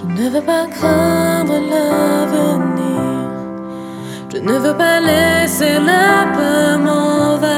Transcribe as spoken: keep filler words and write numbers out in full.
Je ne veux pas craindre l'avenir. Je ne veux pas laisser la peur m'envahir.